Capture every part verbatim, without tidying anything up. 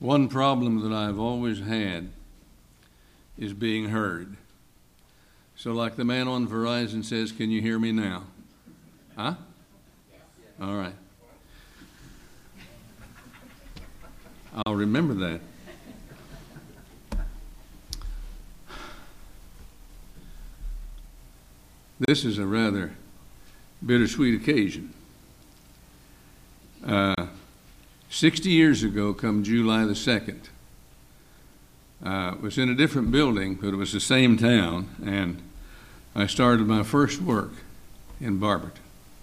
one problem that I've always had is being heard. So like the man on Verizon says, can you hear me now? Huh? All right. I'll remember that. This is a rather bittersweet occasion. Uh, Sixty years ago, come July the second, uh, it was in a different building, but it was the same town, and I started my first work in Barberton.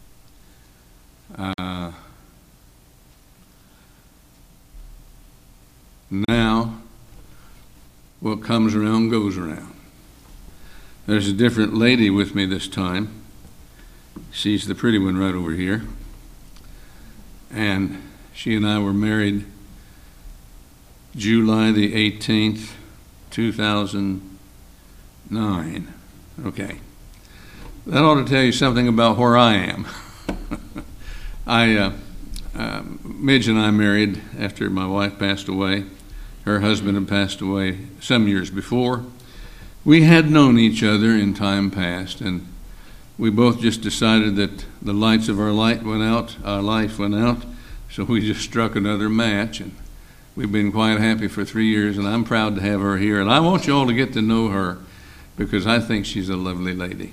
Uh, now, what comes around goes around. There's a different lady with me this time. She's the pretty one right over here. And she and I were married July the eighteenth, two thousand nine. Okay. That ought to tell you something about where I am. I, uh, uh, Midge and I married after my wife passed away. Her husband had passed away some years before. We had known each other in time past, and we both just decided that the lights of our light went out, our life went out, so we just struck another match, and we've been quite happy for three years, and I'm proud to have her here. And I want you all to get to know her because I think she's a lovely lady.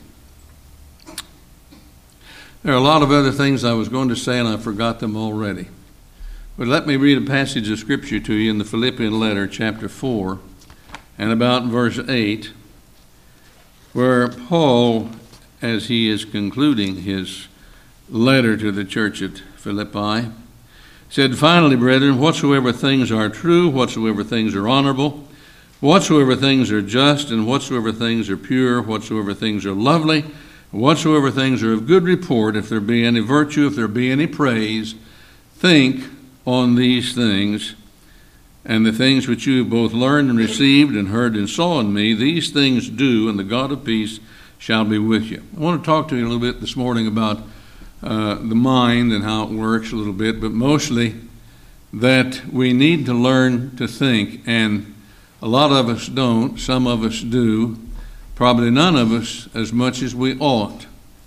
There are a lot of other things I was going to say, and I forgot them already. But let me read a passage of Scripture to you in the Philippian letter, chapter four, and about verse eight, where Paul, as he is concluding his letter to the church at Philippi, said, "Finally, brethren, whatsoever things are true, whatsoever things are honorable, whatsoever things are just, and whatsoever things are pure, whatsoever things are lovely, whatsoever things are of good report, if there be any virtue, if there be any praise, think on these things. And the things which you have both learned and received and heard and saw in me, these things do, and the God of peace shall be with you." I want to talk to you a little bit this morning about uh, the mind and how it works a little bit, but mostly that we need to learn to think, and a lot of us don't, some of us do, probably none of us as much as we ought.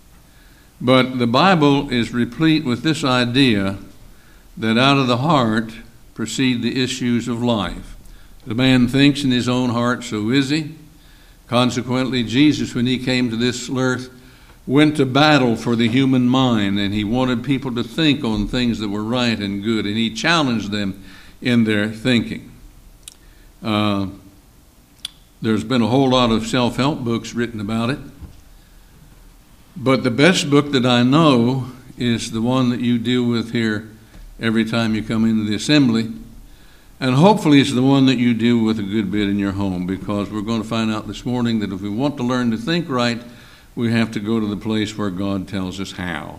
But the Bible is replete with this idea that out of the heart proceed the issues of life. The man thinks in his own heart, so is he. Consequently, Jesus, when he came to this earth, went to battle for the human mind, and he wanted people to think on things that were right and good, and he challenged them in their thinking. Uh, there's been a whole lot of self-help books written about it, but the best book that I know is the one that you deal with here every time you come into the assembly, and hopefully it's the one that you deal with a good bit in your home, because we're going to find out this morning that if we want to learn to think right, we have to go to the place where God tells us how.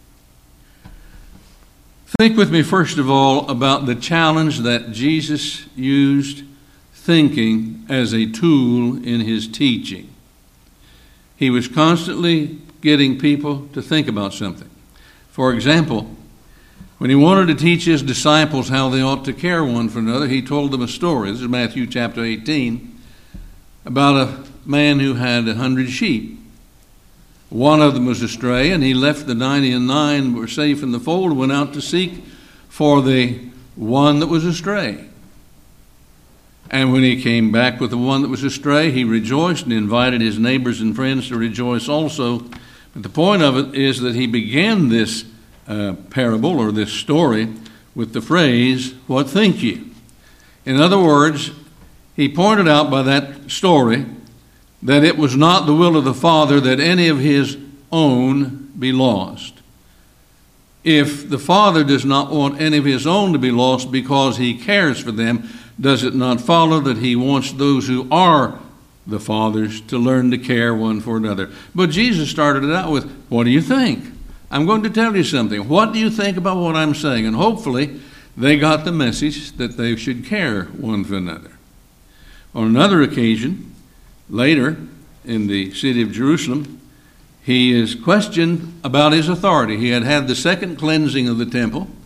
Think with me, first of all, about the challenge that Jesus used thinking as a tool in his teaching. He was constantly getting people to think about something. For example, when he wanted to teach his disciples how they ought to care one for another, he told them a story. This is Matthew chapter eighteen, about a man who had a hundred sheep. One of them was astray, and he left the ninety and nine were safe in the fold and went out to seek for the one that was astray. And when he came back with the one that was astray, he rejoiced and invited his neighbors and friends to rejoice also. But the point of it is that he began this uh, parable or this story with the phrase, "What think ye?" In other words, he pointed out by that story that it was not the will of the Father that any of his own be lost. If the Father does not want any of his own to be lost because he cares for them, does it not follow that he wants those who are the Father's to learn to care one for another? But Jesus started it out with, "What do you think? I'm going to tell you something. What do you think about what I'm saying?" And hopefully they got the message that they should care one for another. On another occasion, later, in the city of Jerusalem, he is questioned about his authority. He had had the second cleansing of the temple,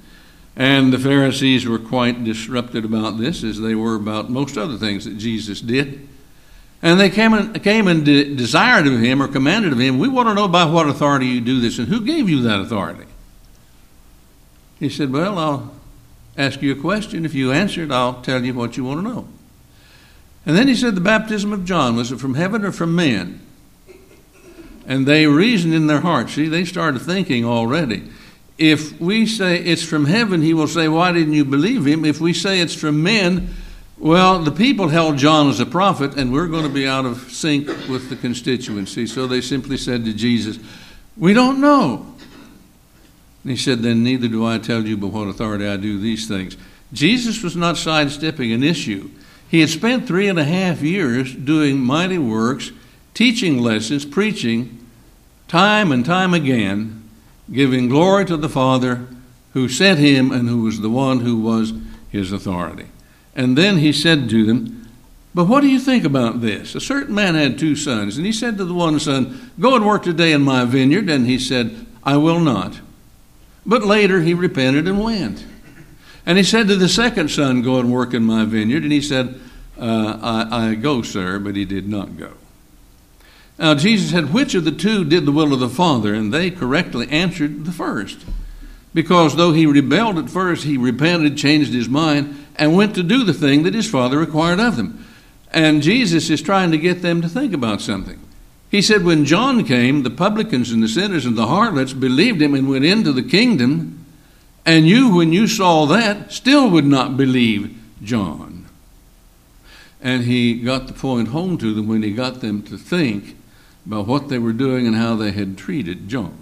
And the Pharisees were quite disrupted about this, as they were about most other things that Jesus did. And they came and, came and de- desired of him, or commanded of him, we want to know by what authority you do this, and who gave you that authority? He said, well, I'll ask you a question. If you answer it, I'll tell you what you want to know. And then he said, the baptism of John, was it from heaven or from men? And they reasoned in their hearts. See, they started thinking already. If we say it's from heaven, he will say, why didn't you believe him? If we say it's from men, well, the people held John as a prophet, and we're going to be out of sync with the constituency. So they simply said to Jesus, we don't know. And he said, then neither do I tell you by what authority I do these things. Jesus was not sidestepping an issue. He had spent three and a half years doing mighty works, teaching lessons, preaching, time and time again, giving glory to the Father who sent him and who was the one who was his authority. And then he said to them, but what do you think about this? A certain man had two sons, and he said to the one son, go and work today in my vineyard. And he said, I will not. But later he repented and went. And he said to the second son, go and work in my vineyard. And he said, uh, I, I go, sir, but he did not go. Now Jesus said, which of the two did the will of the Father? And they correctly answered the first. Because though he rebelled at first, he repented, changed his mind, and went to do the thing that his Father required of them. And Jesus is trying to get them to think about something. He said, when John came, the publicans and the sinners and the harlots believed him and went into the kingdom. And you, when you saw that, still would not believe John. And he got the point home to them when he got them to think about what they were doing and how they had treated John.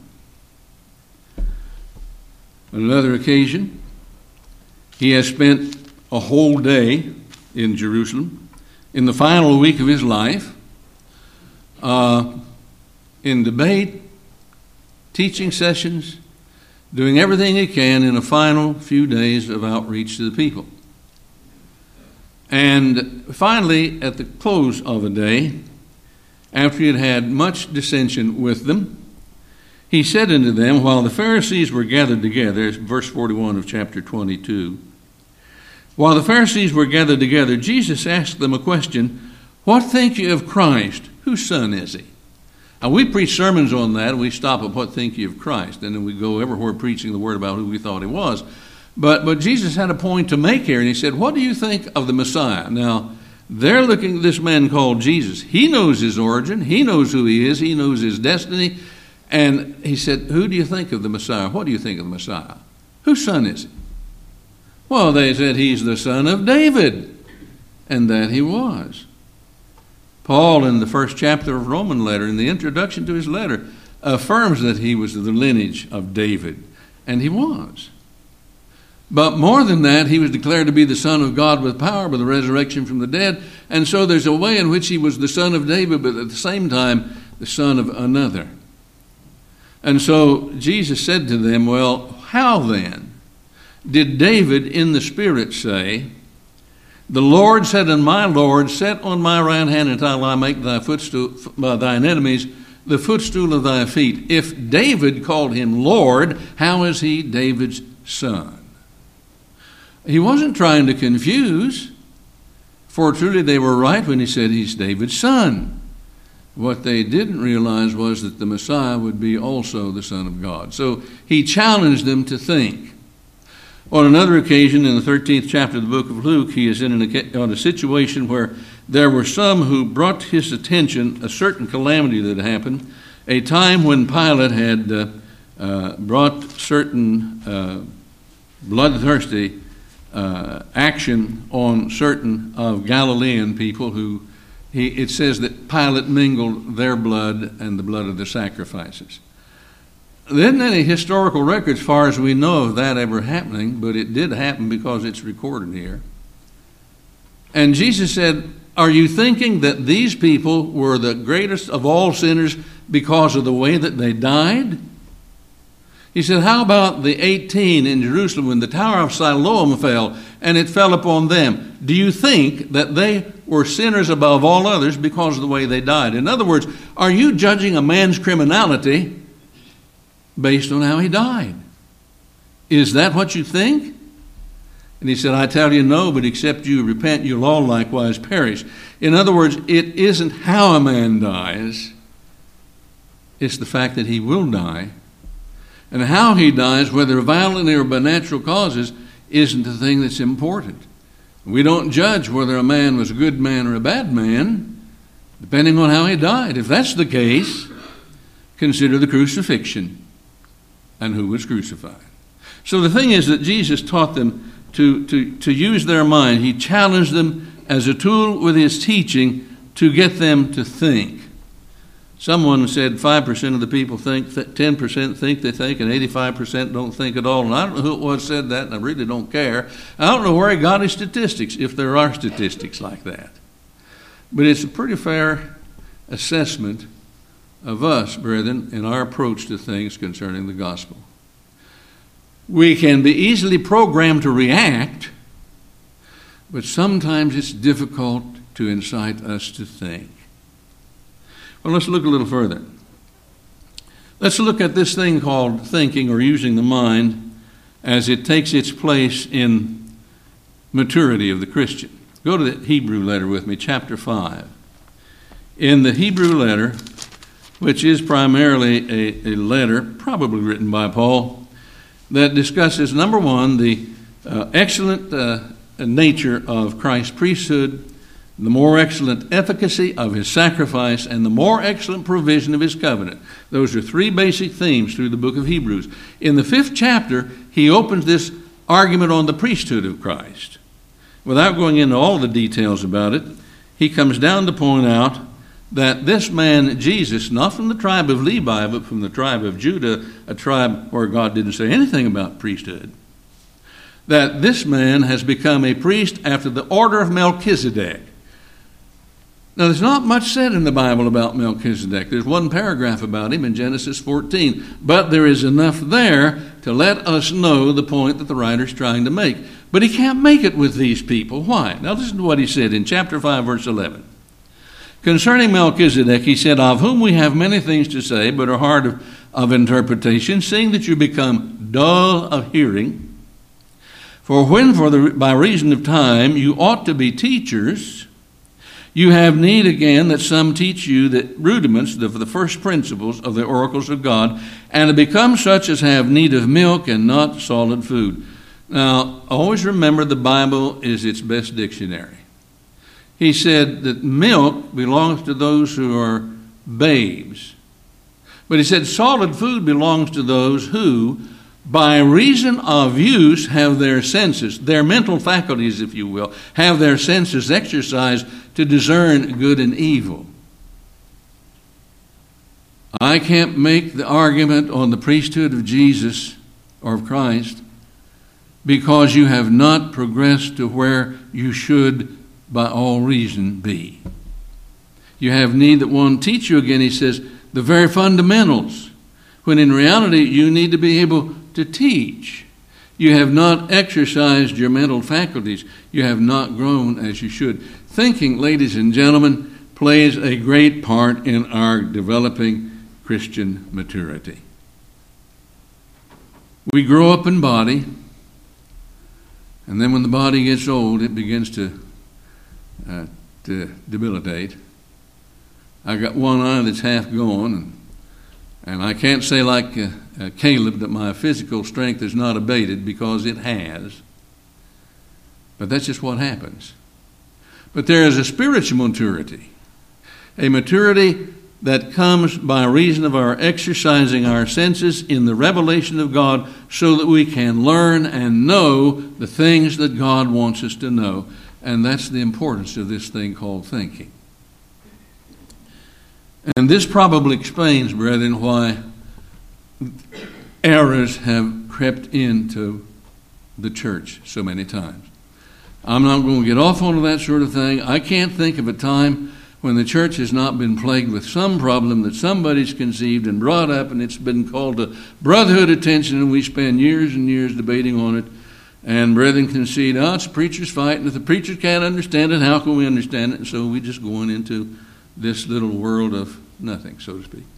On another occasion, he has spent a whole day in Jerusalem in the final week of his life uh, in debate, teaching sessions, doing everything he can in a final few days of outreach to the people. And finally, at the close of a day, after he had had much dissension with them, he said unto them, while the Pharisees were gathered together, verse forty-one of chapter twenty-two, while the Pharisees were gathered together, Jesus asked them a question, what think you of Christ? Whose son is he? Now, we preach sermons on that, and we stop at what think you of Christ, and then we go everywhere preaching the word about who we thought he was. But, but Jesus had a point to make here, and he said, what do you think of the Messiah? Now, they're looking at this man called Jesus. He knows his origin. He knows who he is. He knows his destiny. And he said, who do you think of the Messiah? What do you think of the Messiah? Whose son is he? Well, they said, he's the son of David. And that he was. Paul, in the first chapter of Roman letter, in the introduction to his letter, affirms that he was of the lineage of David. And he was. But more than that, he was declared to be the Son of God with power by the resurrection from the dead. And so there's a way in which he was the son of David, but at the same time, the son of another. And so Jesus said to them, well, how then did David in the Spirit say, the Lord said unto my Lord, set on my right hand until I make thy footstool, uh, thine enemies the footstool of thy feet. If David called him Lord, how is he David's son? He wasn't trying to confuse, for truly they were right when he said he's David's son. What they didn't realize was that the Messiah would be also the Son of God. So he challenged them to think. On another occasion, in the thirteenth chapter of the book of Luke, he is in an, on a situation where there were some who brought to his attention a certain calamity that happened, a time when Pilate had uh, uh, brought certain uh, bloodthirsty uh, action on certain of Galilean people who, he, it says that Pilate mingled their blood and the blood of the sacrifices. There isn't any historical record as far as we know of that ever happening, but it did happen because it's recorded here. And Jesus said, are you thinking that these people were the greatest of all sinners because of the way that they died? He said, how about the eighteen in Jerusalem when the Tower of Siloam fell and it fell upon them? Do you think that they were sinners above all others because of the way they died? In other words, are you judging a man's criminality based on how he died? Is that what you think? And he said, I tell you no, but except you repent, you'll all likewise perish. In other words, it isn't how a man dies, it's the fact that he will die. And how he dies, whether violently or by natural causes, isn't the thing that's important. We don't judge whether a man was a good man or a bad man, depending on how he died. If that's the case, consider the crucifixion and who was crucified. So the thing is that Jesus taught them to, to, to use their mind. He challenged them as a tool with his teaching to get them to think. Someone said five percent of the people think, that ten percent think they think, and eighty-five percent don't think at all. And I don't know who it was said that, and I really don't care. I don't know where he got his statistics, if there are statistics like that. But it's a pretty fair assessment of us, brethren, in our approach to things concerning the gospel. We can be easily programmed to react, but sometimes it's difficult to incite us to think. Well, let's look a little further. Let's look at this thing called thinking or using the mind as it takes its place in maturity of the Christian. Go to the Hebrew letter with me, chapter five. In the Hebrew letter, which is primarily a, a letter, probably written by Paul, that discusses, number one, the uh, excellent uh, nature of Christ's priesthood, the more excellent efficacy of his sacrifice, and the more excellent provision of his covenant. Those are three basic themes through the book of Hebrews. In the fifth chapter, he opens this argument on the priesthood of Christ. Without going into all the details about it, he comes down to point out that this man, Jesus, not from the tribe of Levi, but from the tribe of Judah, a tribe where God didn't say anything about priesthood, that this man has become a priest after the order of Melchizedek. Now, there's not much said in the Bible about Melchizedek. There's one paragraph about him in Genesis fourteen, but there is enough there to let us know the point that the writer's trying to make. But he can't make it with these people. Why? Now, listen to what he said in chapter five, verse eleven. Concerning Melchizedek, he said, of whom we have many things to say, but are hard of, of interpretation, seeing that you become dull of hearing. For when, for the, by reason of time, you ought to be teachers, you have need again that some teach you the rudiments, the, the first principles of the oracles of God, and to become such as have need of milk and not solid food. Now, always remember the Bible is its best dictionary. He said that milk belongs to those who are babes. But he said solid food belongs to those who, by reason of use, have their senses, their mental faculties, if you will, have their senses exercised to discern good and evil. I can't make the argument on the priesthood of Jesus or of Christ because you have not progressed to where you should by all reason be. You have need that one teach you again, he says, the very fundamentals, when in reality you need to be able to teach. You have not exercised your mental faculties. You have not grown as you should. Thinking, ladies and gentlemen, plays a great part in our developing Christian maturity. We grow up in body, and then when the body gets old, it begins to Uh, to debilitate. I got one eye that's half gone, and, and I can't say like uh, uh, Caleb that my physical strength is not abated, because it has. But that's just what happens. But there is a spiritual maturity, a maturity that comes by reason of our exercising our senses in the revelation of God so that we can learn and know the things that God wants us to know. And that's the importance of this thing called thinking. And this probably explains, brethren, why errors have crept into the church so many times. I'm not going to get off onto that sort of thing. I can't think of a time when the church has not been plagued with some problem that somebody's conceived and brought up, and it's been called to brotherhood attention, and we spend years and years debating on it. And brethren concede, oh, it's a preacher's fight, and if the preacher can't understand it, how can we understand it? And so we just going into this little world of nothing, so to speak.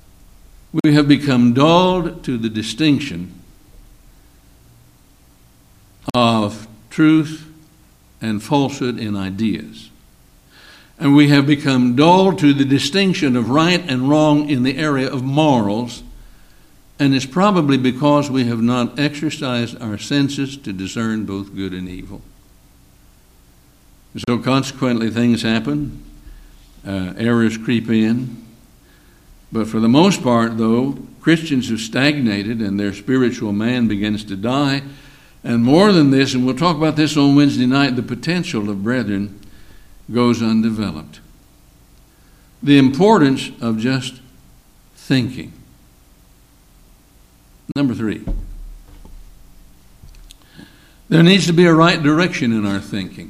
We have become dulled to the distinction of truth and falsehood in ideas. And we have become dull to the distinction of right and wrong in the area of morals. And it's probably because we have not exercised our senses to discern both good and evil. So consequently, things happen. Uh, errors creep in. But for the most part, though, Christians have stagnated and their spiritual man begins to die. And more than this, and we'll talk about this on Wednesday night, the potential of brethren goes undeveloped. The importance of just thinking. Number three, there needs to be a right direction in our thinking.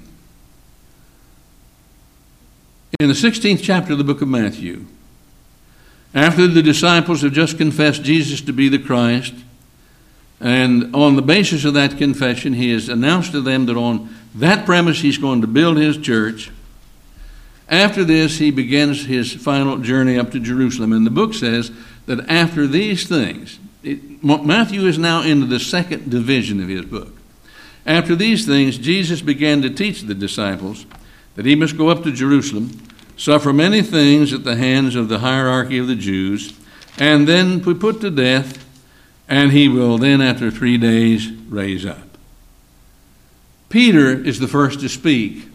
In the sixteenth chapter of the book of Matthew, after the disciples have just confessed Jesus to be the Christ, and on the basis of that confession, he has announced to them that on that premise he's going to build his church. After this, he begins his final journey up to Jerusalem. And the book says that after these things, it, Matthew is now into the second division of his book. After these things, Jesus began to teach the disciples that he must go up to Jerusalem, suffer many things at the hands of the hierarchy of the Jews, and then be put to death, and he will then, after three days, raise up. Peter is the first to speak.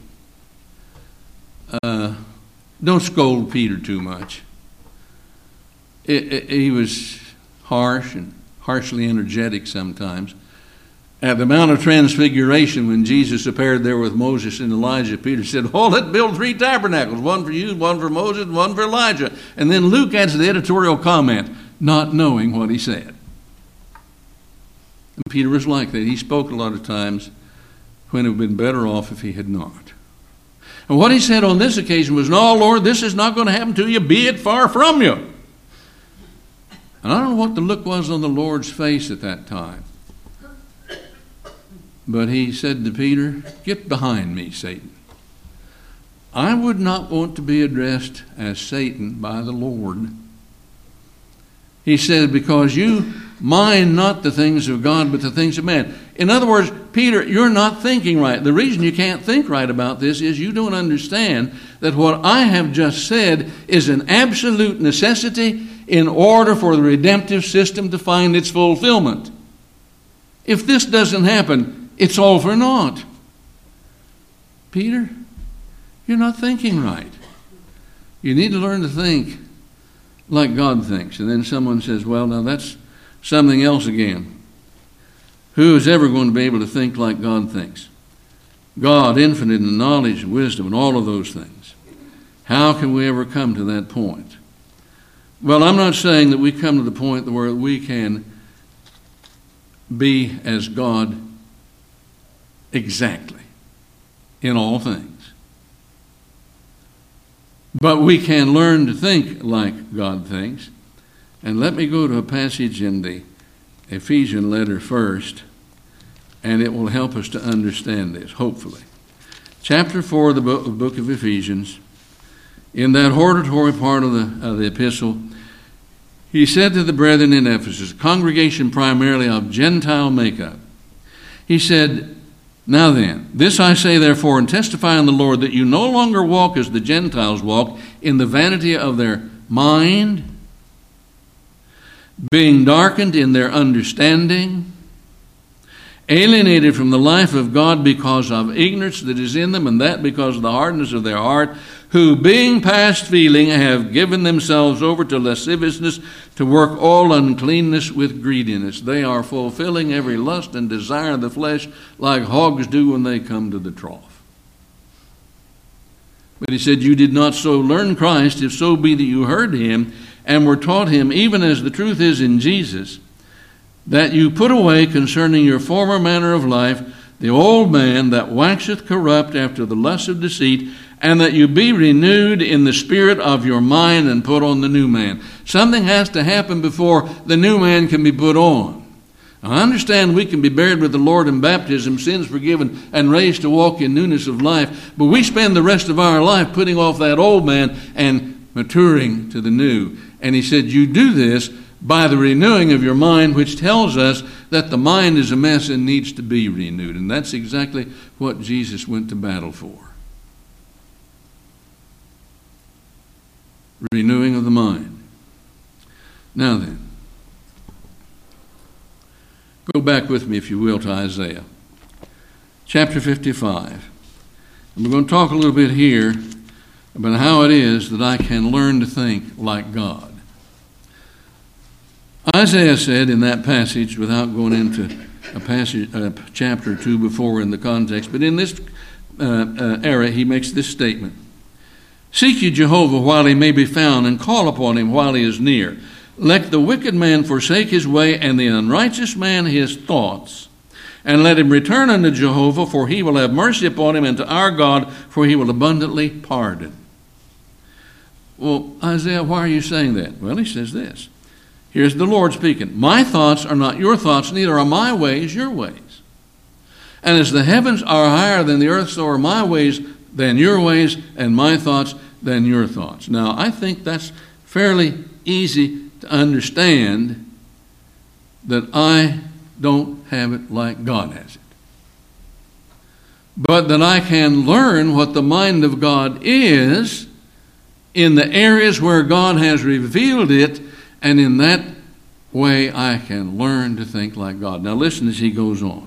Uh, don't scold Peter too much. It, it, he was harsh and harshly energetic sometimes. At the Mount of Transfiguration, when Jesus appeared there with Moses and Elijah, Peter said, oh, let's build three tabernacles, one for you, one for Moses, one for Elijah. And then Luke adds the editorial comment, not knowing what he said. And Peter was like that. He spoke a lot of times when it would have been better off if he had not. And what he said on this occasion was, no, Lord, this is not going to happen to you. Be it far from you. And I don't know what the look was on the Lord's face at that time. But he said to Peter, get behind me, Satan. I would not want to be addressed as Satan by the Lord. He said, because you mind not the things of God, but the things of man. In other words, Peter, you're not thinking right. The reason you can't think right about this is you don't understand that what I have just said is an absolute necessity in order for the redemptive system to find its fulfillment. If this doesn't happen, it's all for naught. Peter, you're not thinking right. You need to learn to think like God thinks. And then someone says, well, now that's something else again. Who is ever going to be able to think like God thinks? God, infinite in knowledge and wisdom and all of those things. How can we ever come to that point? Well, I'm not saying that we come to the point where we can be as God exactly in all things. But we can learn to think like God thinks. And let me go to a passage in the Ephesian letter first, and it will help us to understand this, hopefully. Chapter four of the book, the book of Ephesians, in that hortatory part of the, of the epistle, he said to the brethren in Ephesus, a congregation primarily of Gentile makeup, he said, now then, this I say therefore, and testify on the Lord, that you no longer walk as the Gentiles walk, in the vanity of their mind, being darkened in their understanding, alienated from the life of God because of ignorance that is in them, and that because of the hardness of their heart, who being past feeling have given themselves over to lasciviousness, to work all uncleanness with greediness. They are fulfilling every lust and desire of the flesh like hogs do when they come to the trough. But he said, you did not so learn Christ, if so be that you heard him and were taught him, even as the truth is in Jesus, that you put away concerning your former manner of life the old man that waxeth corrupt after the lust of deceit, and that you be renewed in the spirit of your mind and put on the new man. Something has to happen before the new man can be put on. Now, I understand we can be buried with the Lord in baptism, sins forgiven, and raised to walk in newness of life, but we spend the rest of our life putting off that old man and maturing to the new. And he said, you do this by the renewing of your mind, which tells us that the mind is a mess and needs to be renewed. And that's exactly what Jesus went to battle for. Renewing of the mind. Now then, go back with me, if you will, to Isaiah chapter fifty-five. And we're going to talk a little bit here about how it is that I can learn to think like God. Isaiah said in that passage, without going into a passage, a chapter or two before in the context, but in this uh, uh, era, he makes this statement. Seek ye Jehovah while he may be found, and call upon him while he is near. Let the wicked man forsake his way, and the unrighteous man his thoughts. And let him return unto Jehovah, for he will have mercy upon him, and to our God, for he will abundantly pardon. Well, Isaiah, why are you saying that? Well, he says this. Here's the Lord speaking. My thoughts are not your thoughts, neither are my ways your ways. And as the heavens are higher than the earth, so are my ways than your ways, and my thoughts than your thoughts. Now, I think that's fairly easy to understand, that I don't have it like God has it. But that I can learn what the mind of God is in the areas where God has revealed it, and in that way I can learn to think like God. Now listen as he goes on.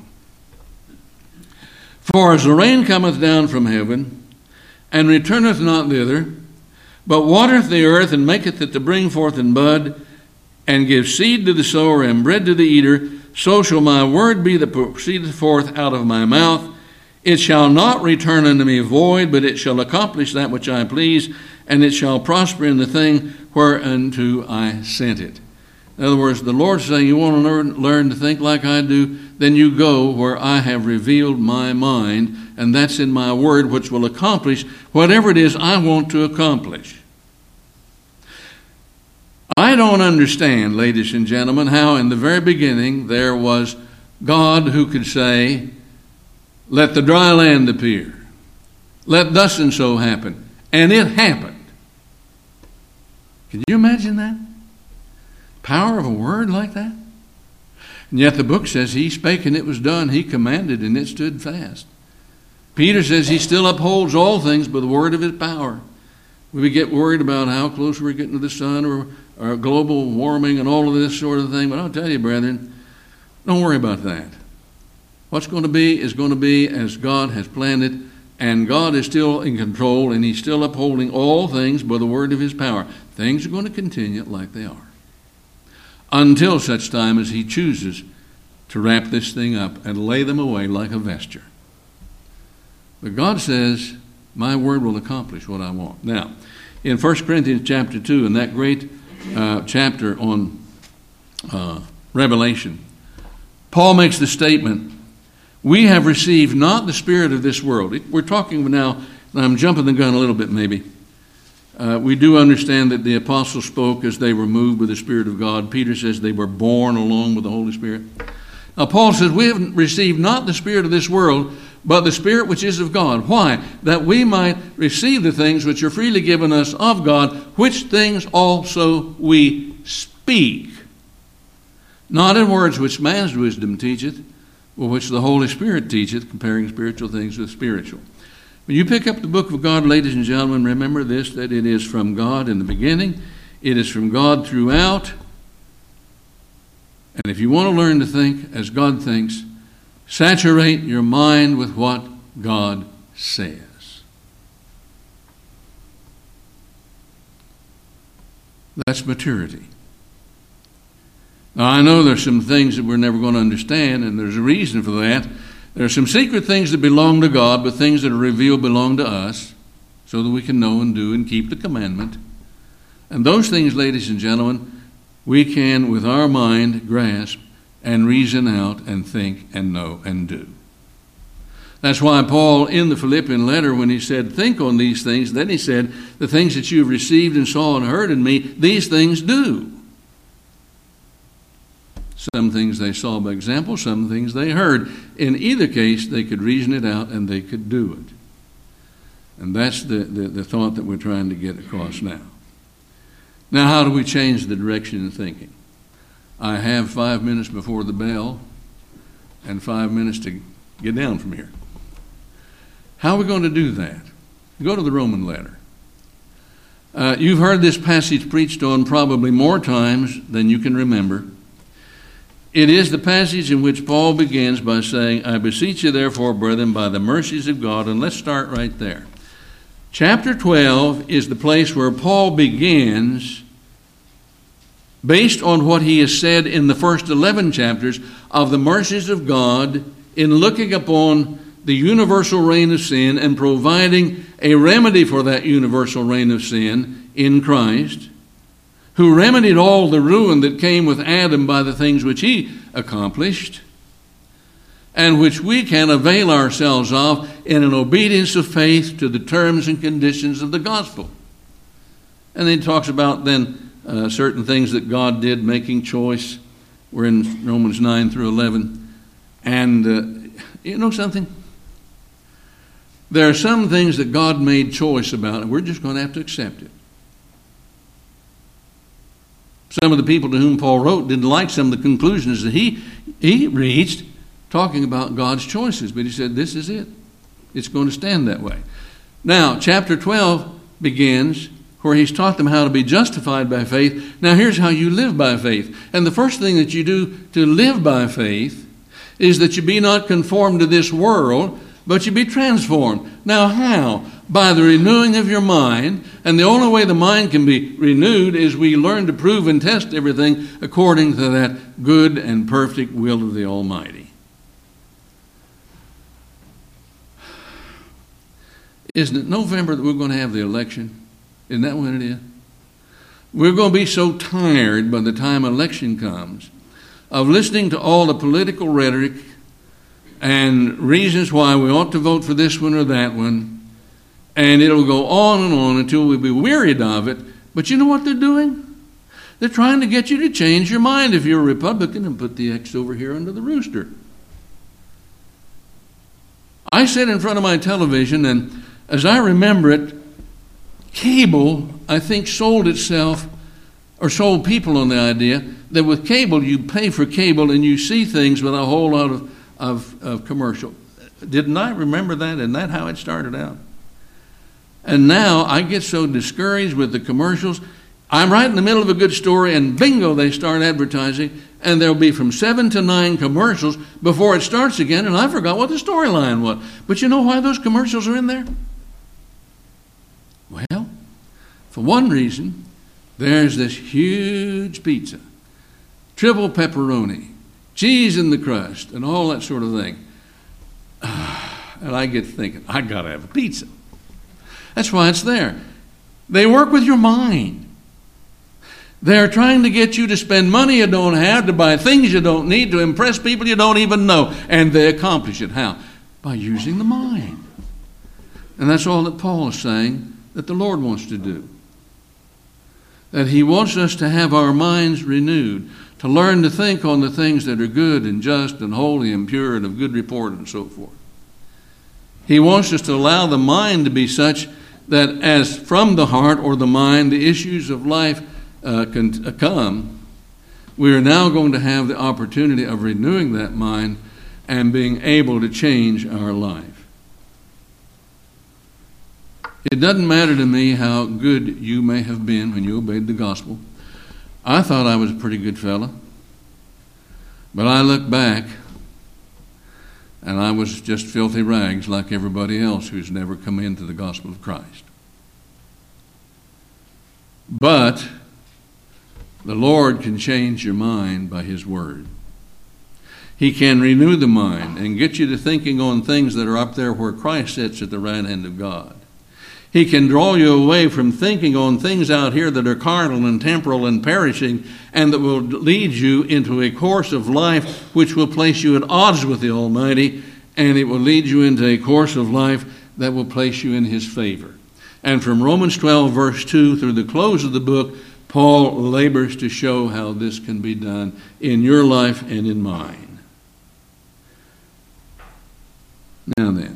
For as the rain cometh down from heaven, and returneth not thither, but watereth the earth, and maketh it to bring forth and bud, and give seed to the sower, and bread to the eater, so shall my word be that proceedeth forth out of my mouth. It shall not return unto me void, but it shall accomplish that which I please, and it shall prosper in the thing whereunto I sent it. In other words, the Lord's saying, you want to learn, learn to think like I do, then you go where I have revealed my mind, and that's in my word, which will accomplish whatever it is I want to accomplish. I don't understand, ladies and gentlemen, how in the very beginning there was God who could say, let the dry land appear. Let thus and so happen. And it happened. Can you imagine that? Power of a word like that? And yet the book says he spake and it was done. He commanded and it stood fast. Peter says he still upholds all things by the word of his power. We get worried about how close we're getting to the sun, or, or global warming and all of this sort of thing. But I'll tell you, brethren, don't worry about that. What's going to be is going to be as God has planned it, and God is still in control, and he's still upholding all things by the word of his power. Things are going to continue like they are, until such time as he chooses to wrap this thing up and lay them away like a vesture. But God says, my word will accomplish what I want. Now, in First Corinthians chapter two, in that great uh, chapter on uh, Revelation, Paul makes the statement, we have received not the spirit of this world. We're talking now, and I'm jumping the gun a little bit maybe. Uh, we do understand that the apostles spoke as they were moved with the Spirit of God. Peter says they were born along with the Holy Spirit. Now Paul says we have received not the spirit of this world, but the Spirit which is of God. Why? That we might receive the things which are freely given us of God, which things also we speak. Not in words which man's wisdom teacheth, but which the Holy Spirit teacheth, comparing spiritual things with spiritual. When you pick up the book of God, ladies and gentlemen, remember this, that it is from God in the beginning. It is from God throughout. And if you want to learn to think as God thinks, saturate your mind with what God says. That's maturity. Now, I know there's some things that we're never going to understand, and there's a reason for that. There are some secret things that belong to God, but things that are revealed belong to us, so that we can know and do and keep the commandment. And those things, ladies and gentlemen, we can, with our mind, grasp and reason out and think and know and do. That's why Paul, in the Philippian letter, when he said, think on these things, then he said, the things that you've received and saw and heard in me, these things do. Some things they saw by example, some things they heard. In either case, they could reason it out and they could do it. And that's the, the, the thought that we're trying to get across now. Now, how do we change the direction of thinking? I have five minutes before the bell and five minutes to get down from here. How are we going to do that? Go to the Roman letter. Uh, you've heard this passage preached on probably more times than you can remember. It is the passage in which Paul begins by saying, I beseech you therefore, brethren, by the mercies of God. And let's start right there. Chapter twelve is the place where Paul begins, based on what he has said in the first eleven chapters of the mercies of God in looking upon the universal reign of sin and providing a remedy for that universal reign of sin in Christ, who remedied all the ruin that came with Adam by the things which he accomplished, and which we can avail ourselves of in an obedience of faith to the terms and conditions of the gospel. And then he talks about then uh, certain things that God did, making choice. We're in Romans nine through eleven. And uh, you know something? There are some things that God made choice about, and we're just going to have to accept it. Some of the people to whom Paul wrote didn't like some of the conclusions that he, he reached talking about God's choices, but he said, this is it. It's going to stand that way. Now, chapter twelve begins where he's taught them how to be justified by faith. Now, here's how you live by faith. And the first thing that you do to live by faith is that you be not conformed to this world, but you be transformed. Now, how? By the renewing of your mind. And the only way the mind can be renewed is we learn to prove and test everything according to that good and perfect will of the Almighty. Isn't it November that we're going to have the election? Isn't that when it is? We're going to be so tired by the time election comes of listening to all the political rhetoric and reasons why we ought to vote for this one or that one, and it'll go on and on until we'll be wearied of it. But you know what they're doing? They're trying to get you to change your mind if you're a Republican and put the X over here under the rooster. I sat in front of my television, and as I remember it, cable, I think, sold itself or sold people on the idea that with cable you pay for cable and you see things with a whole lot of Of, of commercial. Didn't I remember that? Isn't that how it started out? And now I get so discouraged with the commercials. I'm right in the middle of a good story and bingo, they start advertising, and there'll be from seven to nine commercials before it starts again, and I forgot what the storyline was. But you know why those commercials are in there? Well, for one reason, there's this huge pizza, triple pepperoni, cheese in the crust, and all that sort of thing. And I get thinking, I got to have a pizza. That's why it's there. They work with your mind. They're trying to get you to spend money you don't have, to buy things you don't need, to impress people you don't even know. And they accomplish it. How? By using the mind. And that's all that Paul is saying that the Lord wants to do. That he wants us to have our minds renewed, to learn to think on the things that are good and just and holy and pure and of good report and so forth. He wants us to allow the mind to be such that as from the heart or the mind the issues of life uh, can uh, come, we are now going to have the opportunity of renewing that mind and being able to change our life. It doesn't matter to me how good you may have been when you obeyed the gospel. I thought I was a pretty good fella. But I look back, and I was just filthy rags like everybody else who's never come into the gospel of Christ. But the Lord can change your mind by his word. He can renew the mind and get you to thinking on things that are up there where Christ sits at the right hand of God. He can draw you away from thinking on things out here that are carnal and temporal and perishing, and that will lead you into a course of life which will place you at odds with the Almighty, and it will lead you into a course of life that will place you in his favor. And from Romans twelve, verse two, through the close of the book, Paul labors to show how this can be done in your life and in mine. Now then,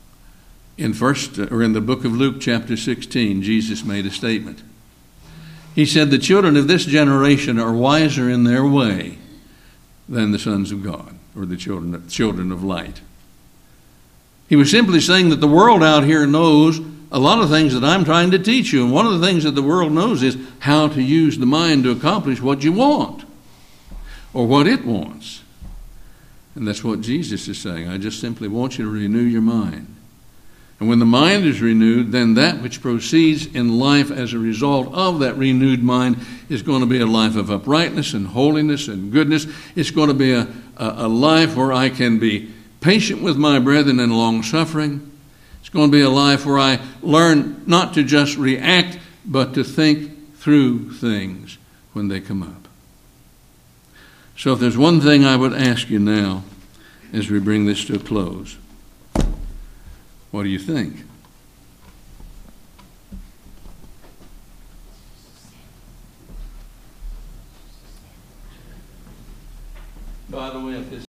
In first, or in the book of Luke, chapter sixteen, Jesus made a statement. He said, the children of this generation are wiser in their way than the sons of God, or the children, children of light. He was simply saying that the world out here knows a lot of things that I'm trying to teach you. And one of the things that the world knows is how to use the mind to accomplish what you want, or what it wants. And that's what Jesus is saying. I just simply want you to renew your mind. And when the mind is renewed, then that which proceeds in life as a result of that renewed mind is going to be a life of uprightness and holiness and goodness. It's going to be a, a, a life where I can be patient with my brethren and long-suffering. It's going to be a life where I learn not to just react, but to think through things when they come up. So if there's one thing I would ask you now as we bring this to a close, what do you think? By the way, if this